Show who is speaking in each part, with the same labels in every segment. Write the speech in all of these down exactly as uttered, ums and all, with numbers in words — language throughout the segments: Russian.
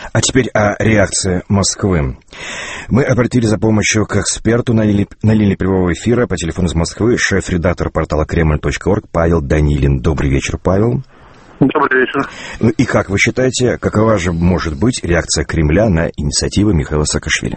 Speaker 1: А теперь о реакции Москвы. Мы обратились за помощью к эксперту на линии, на линии прямого эфира по телефону из Москвы, шеф-редактор портала кремль точка орг Павел Данилин. Добрый вечер, Павел.
Speaker 2: Добрый вечер.
Speaker 1: Ну и как вы считаете, какова же может быть реакция Кремля на инициативу Михаила Саакашвили?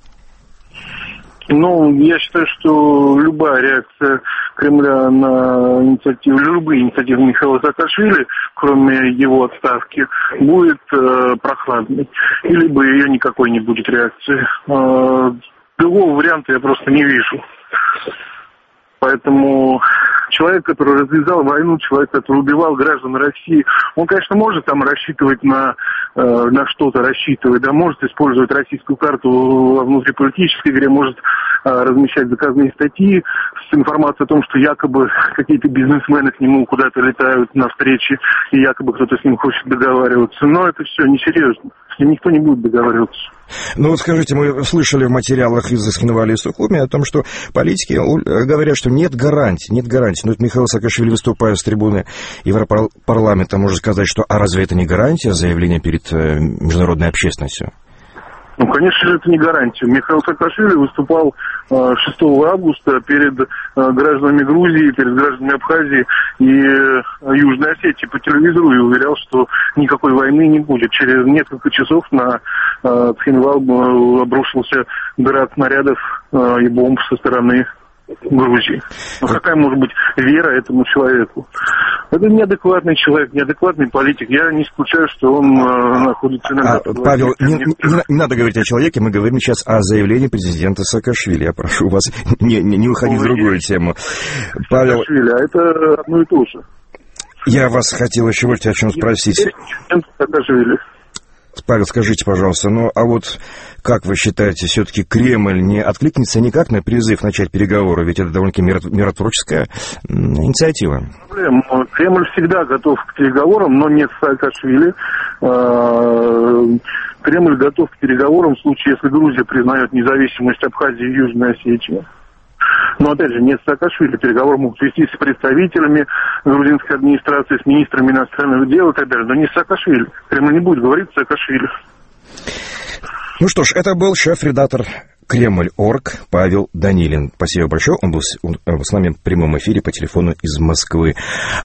Speaker 2: Ну, я считаю, что любая реакция Кремля на инициативу, любые инициативы Михаила Саакашвили, кроме его отставки, будет э, прохладной. И либо ее никакой не будет реакции. Э, другого варианта я просто не вижу. Поэтому человек, который развязал войну, человек, который убивал граждан России, он, конечно, может там рассчитывать на, э, на что-то, рассчитывать, да, может использовать российскую карту во внутриполитической игре, может э, размещать заказные статьи с информацией о том, что якобы какие-то бизнесмены к нему куда-то летают на встречи, и якобы кто-то с ним хочет договариваться. Но это все несерьезно. С ним никто не будет договариваться.
Speaker 1: Ну вот скажите, мы слышали в материалах из Цхинвали и Сухуми о том, что политики говорят, что нет гарантий, нет гарантий. Но вот Михаил Саакашвили, выступая с трибуны Европарламента, может сказать, что а разве это не гарантия заявления перед международной общественностью?
Speaker 2: Ну, конечно же, это не гарантия. Михаил Саакашвили выступал шестого августа перед гражданами Грузии, перед гражданами Абхазии и Южной Осетии по телевизору и уверял, что никакой войны не будет. Через несколько часов на Цхинвал обрушился град снарядов и бомб со стороны Грузии. Ну, какая может быть вера этому человеку? Это неадекватный человек, неадекватный политик. Я не исключаю, что он э, находится на...
Speaker 1: А, Павел, не, не, не надо говорить о человеке, мы говорим сейчас о заявлении президента Саакашвили. Я прошу вас не, не, не уходить в другую тему. Павел...
Speaker 2: Саакашвили, а это одно и то же.
Speaker 1: Я вас хотел еще вот о чем спросить.
Speaker 2: Саакашвили.
Speaker 1: Павел, скажите, пожалуйста, ну а вот как вы считаете, все-таки Кремль не откликнется никак на призыв начать переговоры? Ведь это довольно-таки миротворческая инициатива.
Speaker 2: Кремль всегда готов к переговорам, но не с Саакашвили. Кремль готов к переговорам в случае, если Грузия признает независимость Абхазии и Южной Осетии. Но, опять же, не с Саакашвили. Переговоры могут вести с представителями грузинской администрации, с министрами иностранных дел и так далее. Но не с Саакашвили. Кремль не будет говорить с Саакашвили.
Speaker 1: Ну что ж, это был шеф-редактор кремль точка орг Павел Данилин. Спасибо большое. Он был с нами в прямом эфире по телефону из Москвы.